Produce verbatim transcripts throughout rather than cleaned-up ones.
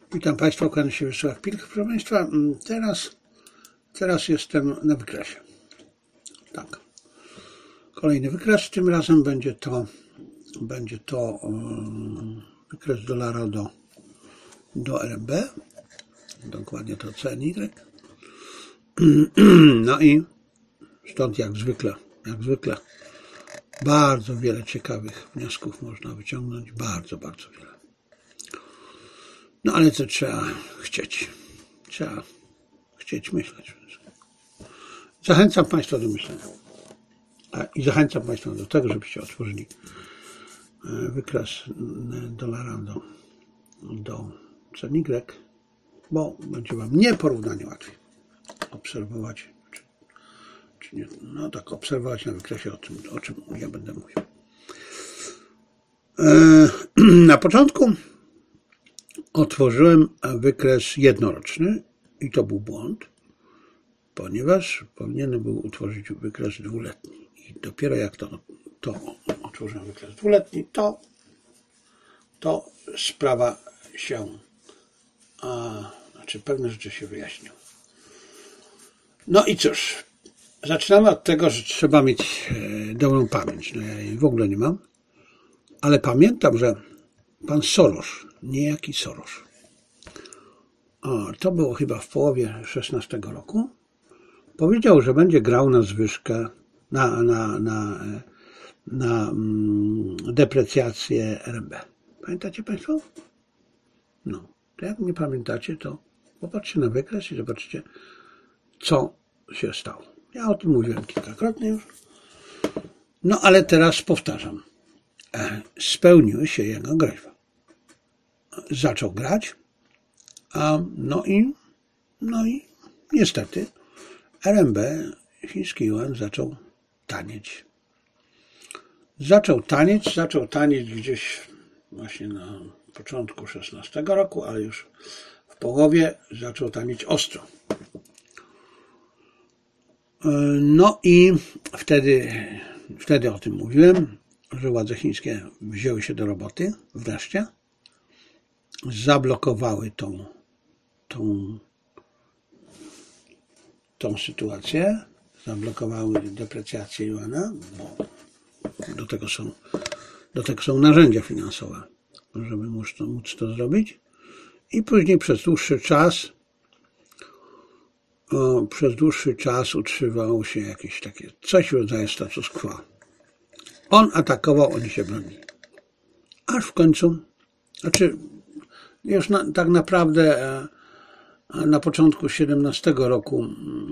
Witam Państwa, kłaniam się Wiesław Pilch. Proszę Państwa, teraz, teraz jestem na wykresie. Tak. Kolejny wykres, tym razem będzie to, będzie to wykres dolara do, do R M B, dokładnie to C N Y. No i stąd jak zwykle, jak zwykle bardzo wiele ciekawych wniosków można wyciągnąć, bardzo, bardzo wiele. No ale to trzeba chcieć, trzeba chcieć myśleć. Zachęcam Państwa do myślenia. A, I zachęcam Państwa do tego, żebyście otworzyli wykres dolara do, do C N Y, bo będzie Wam nieporównanie łatwiej obserwować, czy, czy nie, no tak, obserwować na wykresie, o czym, o czym ja będę mówił. Na początku otworzyłem wykres jednoroczny i to był błąd, ponieważ powinienem był utworzyć wykres dwuletni. I dopiero jak to, to otworzyłem wykres dwuletni, to, to sprawa się, a, znaczy pewne rzeczy się wyjaśnią. No i cóż, zaczynamy od tego, że trzeba mieć dobrą pamięć. No ja jej w ogóle nie mam, ale pamiętam, że pan Soros, niejaki Soros, o, to było chyba w połowie szesnastego roku, powiedział, że będzie grał na zwyżkę, na, na, na, na mm, deprecjację R M B. Pamiętacie Państwo? No, to jak nie pamiętacie, to popatrzcie na wykres i zobaczcie, co się stało. Ja o tym mówiłem kilkakrotnie już. No ale teraz powtarzam. Spełniły się jego groźby. Zaczął grać, a no i, no i niestety R M B, chiński juan, zaczął tanieć. Zaczął tanieć, zaczął tanieć gdzieś właśnie na początku szesnastego roku, ale już w połowie zaczął tanieć ostro. No i wtedy, wtedy o tym mówiłem, że władze chińskie wzięły się do roboty wreszcie, zablokowały tą, tą, tą sytuację, zablokowały deprecjację juana, bo do tego są, do tego są narzędzia finansowe, żeby móc to, móc to zrobić. I później przez dłuższy czas o, przez dłuższy czas utrzymywało się jakieś takie coś w rodzaju status quo. On atakował, oni się bronili. Aż w końcu, znaczy już na, tak naprawdę na początku siedemnastego roku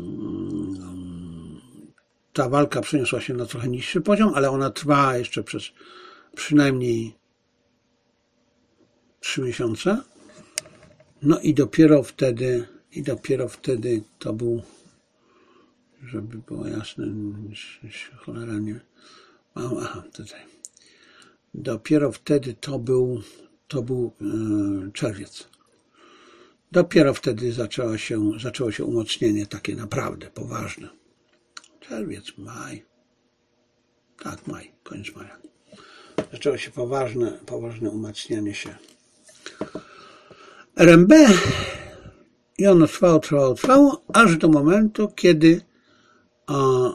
ta walka przeniosła się na trochę niższy poziom, ale ona trwała jeszcze przez przynajmniej trzy miesiące. No i dopiero wtedy, i dopiero wtedy to był, żeby było jasne, cholera nie, aha, tutaj. Dopiero wtedy to był, to był e, czerwiec. Dopiero wtedy zaczęło się, zaczęło się umocnienie takie naprawdę poważne. Czerwiec, maj. Tak, maj, koniec maja. Zaczęło się poważne, poważne umacnianie się R M B i ono trwało, trwało, trwało, aż do momentu, kiedy a, a,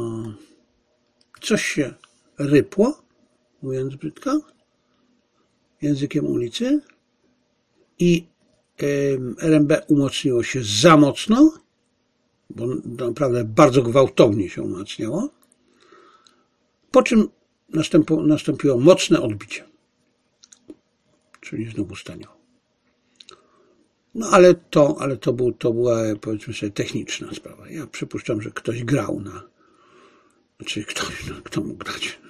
coś się rypło, mówiąc brzydko, językiem ulicy, i R M B umocniło się za mocno, bo naprawdę bardzo gwałtownie się umacniało, po czym nastąpiło mocne odbicie, czyli znowu staniało. No ale to, ale to, był, to była, powiedzmy sobie, techniczna sprawa. Ja przypuszczam, że ktoś grał na, znaczy ktoś, no, kto mógł grać.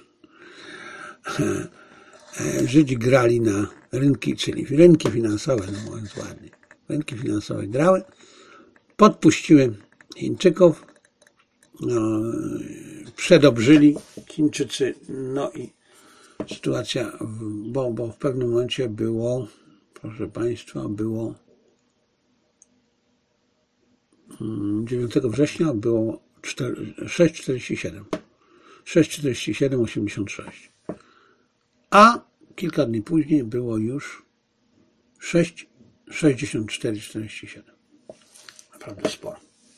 Żydzi grali na rynki, czyli rynki finansowe, no mówiąc ładnie. Rynki finansowe grały, podpuściły Chińczyków, no, przedobrzyli Chińczycy, no i sytuacja, bo, bo w pewnym momencie było, proszę Państwa, było dziewiątego września było sześć czterdzieści siedem. sześć czterdzieści siedem osiemdziesiąt sześć. A kilka dni później było już sześć sześćdziesiąt cztery czterdzieści siedem. Naprawdę sporo.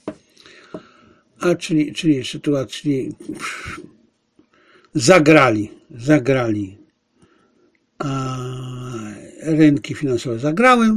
A czyli, czyli sytuacji zagrali, zagrali. A rynki finansowe zagrały.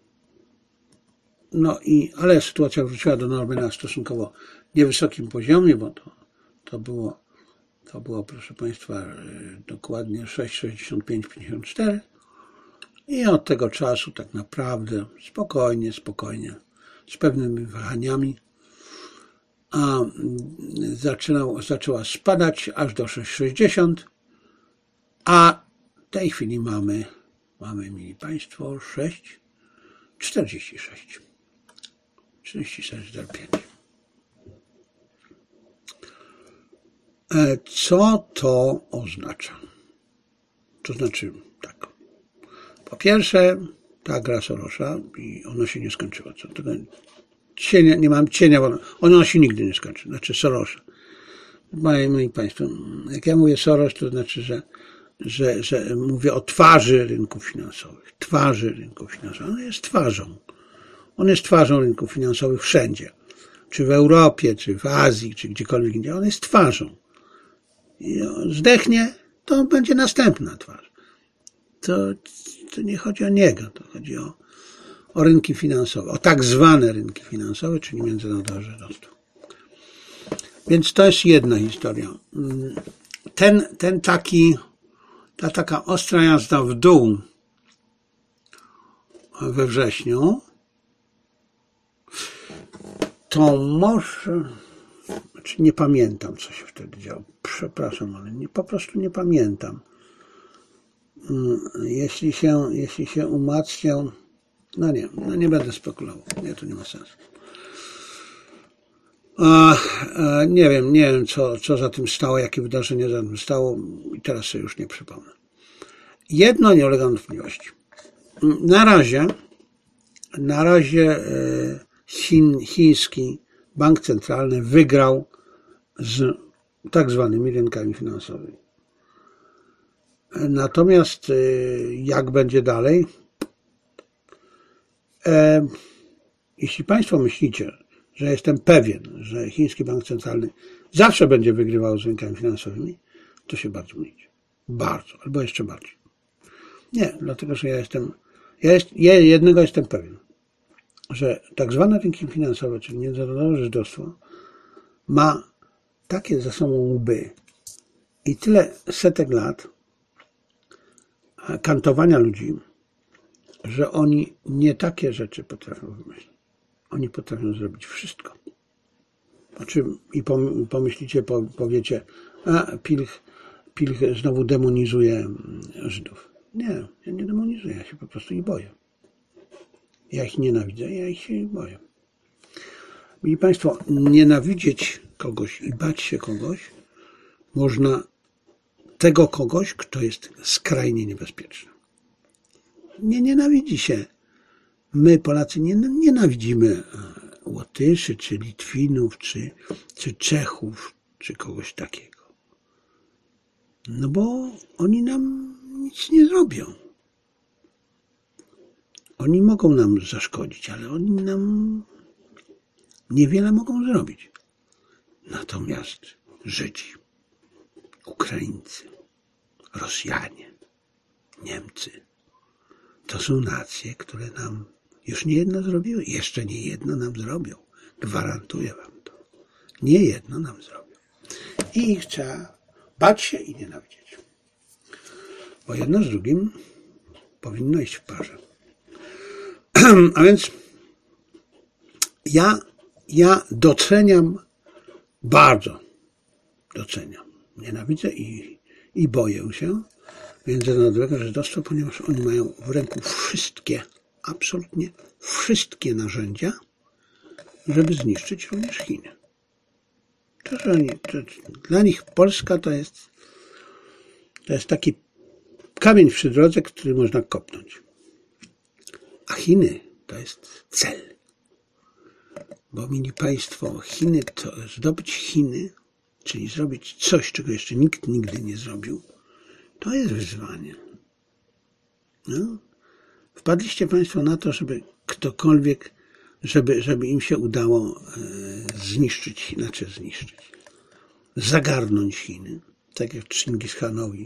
No i, ale sytuacja wróciła do normy na stosunkowo niewysokim poziomie, bo to, to było, to było, proszę Państwa, dokładnie sześć sześćdziesiąt pięć pięćdziesiąt cztery. I od tego czasu tak naprawdę spokojnie, spokojnie, z pewnymi wahaniami, a zaczynał, zaczęła spadać aż do sześć sześćdziesiąt, a w tej chwili mamy, mamy, mili Państwo, sześć czterdzieści sześć. czterdzieści sześć zero pięć. Co to oznacza? To znaczy tak. Po pierwsze, ta gra Sorosa i ona się nie skończyła. Co tego cienia, nie mam cienia, bo ona się nigdy nie skończy. Znaczy Sorosa. Moi Państwo, jak ja mówię Soros, to znaczy, że, że, że mówię o twarzy rynków finansowych. Twarzy rynków finansowych. On jest twarzą. On jest twarzą rynków finansowych wszędzie. Czy w Europie, czy w Azji, czy gdziekolwiek indziej. On jest twarzą. I on zdechnie, to będzie następna twarz. To, to nie chodzi o niego, to chodzi o, o rynki finansowe, o tak zwane rynki finansowe, czyli międzynarodowe żydostwo. Więc to jest jedna historia. Ten, ten taki, ta taka ostra jazda w dół we wrześniu, to może, znaczy nie pamiętam, co się wtedy działo. Przepraszam, ale nie, po prostu nie pamiętam. Jeśli się, jeśli się umacnię, no nie, no nie będę spekulował. Nie, to nie ma sensu. A, a, nie wiem, nie wiem, co, co za tym stało, jakie wydarzenie za tym stało i teraz sobie już nie przypomnę. Jedno nie ulega wątpliwości. Na razie, na razie Chin, chiński bank centralny wygrał z tak zwanymi rynkami finansowymi. Natomiast jak będzie dalej? E, jeśli Państwo myślicie, że jestem pewien, że chiński bank centralny zawsze będzie wygrywał z rynkami finansowymi, to się bardzo mylicie. Bardzo, albo jeszcze bardziej. Nie, dlatego, że ja jestem, ja, jest, ja jednego jestem pewien, że tak zwane rynki finansowe, czyli międzynarodowe żydostwo, ma takie za sobą łby i tyle setek lat kantowania ludzi, że oni nie takie rzeczy potrafią wymyślić. Oni potrafią zrobić wszystko. Znaczy, i pomyślicie, powiecie, a Pilch, Pilch znowu demonizuje Żydów. Nie, ja nie demonizuję, ja się po prostu ich boję. Ja ich nienawidzę, ja ich się boję. Mili Państwo, nienawidzieć kogoś i bać się kogoś można tego kogoś, kto jest skrajnie niebezpieczny. Nie nienawidzi się. My, Polacy, nie nienawidzimy Łotyszy, czy Litwinów, czy, czy Czechów, czy kogoś takiego. No bo oni nam nic nie zrobią. Oni mogą nam zaszkodzić, ale oni nam niewiele mogą zrobić. Natomiast Żydzi, Ukraińcy, Rosjanie, Niemcy, to są nacje, które nam już nie jedno zrobiły. Jeszcze nie jedno nam zrobią. Gwarantuję wam to. Nie jedno nam zrobią. I ich trzeba bać się i nienawidzieć. Bo jedno z drugim powinno iść w parze. A więc ja, ja doceniam, bardzo doceniam, nienawidzę i, i boję się międzynarodowego żydostwa, ponieważ oni mają w ręku wszystkie, absolutnie wszystkie narzędzia, żeby zniszczyć również Chiny. To, że oni, to, dla nich Polska to jest, to jest taki kamień przy drodze, który można kopnąć. A Chiny to jest cel. Bo, mili Państwo, Chiny to zdobyć Chiny, czyli zrobić coś, czego jeszcze nikt nigdy nie zrobił, to jest wyzwanie. No? Wpadliście Państwo na to, żeby ktokolwiek, żeby, żeby im się udało zniszczyć, znaczy zniszczyć, zagarnąć Chiny, tak jak Chingis Hanowi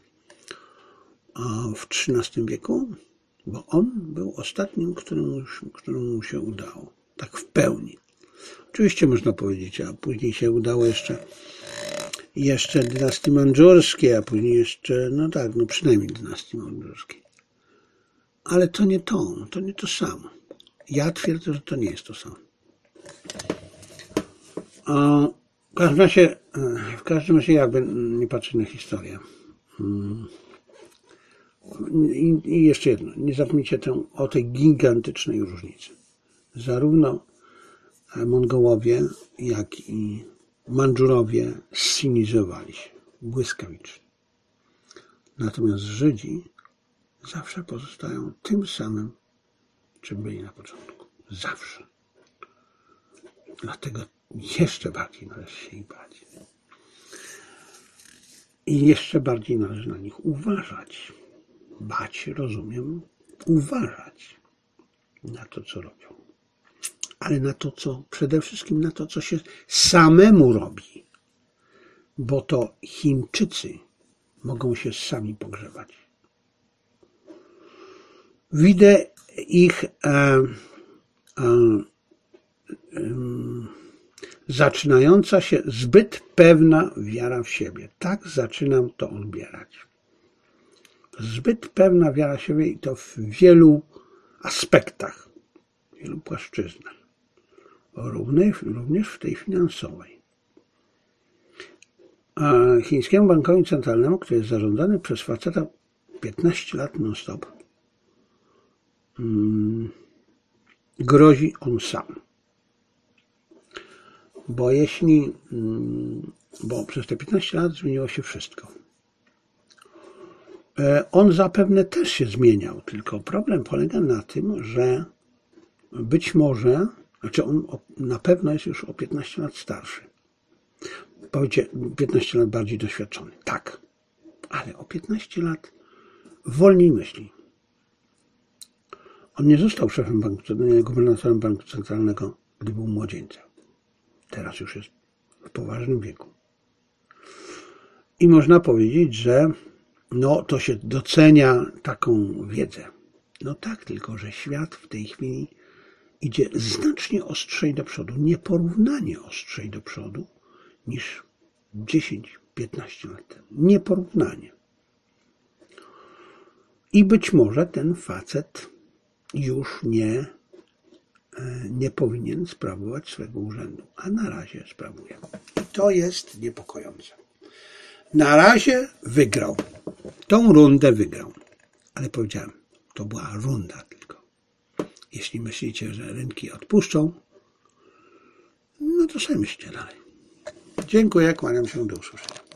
w trzynastym wieku, bo on był ostatnim, któremu, któremu mu się udało, tak w pełni. Oczywiście można powiedzieć, a później się udało jeszcze jeszcze dynastii mandżurskiej, a później jeszcze, no tak, no przynajmniej dynastii mandżurskiej. Ale to nie to, to nie to samo. Ja twierdzę, że to nie jest to samo. A w każdym razie, w każdym razie jakby nie patrzeć na historię. I, I jeszcze jedno, nie zapomnijcie tę, o tej gigantycznej różnicy. Zarówno Mongołowie, jak i Mandżurowie zsinizowali się błyskawicznie. Natomiast Żydzi zawsze pozostają tym samym, czym byli na początku. Zawsze. Dlatego jeszcze bardziej należy się ich bać. I jeszcze bardziej należy na nich uważać. Bać, rozumiem, uważać na to, co robią. Ale na to, co, przede wszystkim na to, co się samemu robi. Bo to Chińczycy mogą się sami pogrzebać. Widzę ich e, e, e, zaczynająca się zbyt pewna wiara w siebie. Tak zaczynam to odbierać. Zbyt pewna wiara w siebie i to w wielu aspektach, w wielu płaszczyznach. Również w tej finansowej. A chińskiemu bankowi centralnemu, który jest zarządzany przez faceta piętnaście lat non-stop, hmm, grozi on sam. Bo jeśli, hmm, bo przez te piętnaście lat zmieniło się wszystko. On zapewne też się zmieniał, tylko problem polega na tym, że być może, znaczy on na pewno jest już o piętnaście lat starszy. Powiecie, piętnaście lat bardziej doświadczony. Tak, ale o piętnaście lat wolniej myśli. On nie został szefem banku, gubernatorem banku centralnego, gdy był młodzieńcem. Teraz już jest w poważnym wieku. I można powiedzieć, że no to się docenia taką wiedzę. No tak, tylko że świat w tej chwili idzie znacznie ostrzej do przodu, nieporównanie ostrzej do przodu niż dziesięć piętnaście lat temu. Nieporównanie. I być może ten facet już nie, nie powinien sprawować swego urzędu, a na razie sprawuje. I to jest niepokojące. Na razie wygrał. Tą rundę wygrał. Ale powiedziałem, to była runda tylko. Jeśli myślicie, że rynki odpuszczą, no to sobie myślcie dalej. Dziękuję, kłaniam się, do usłyszenia.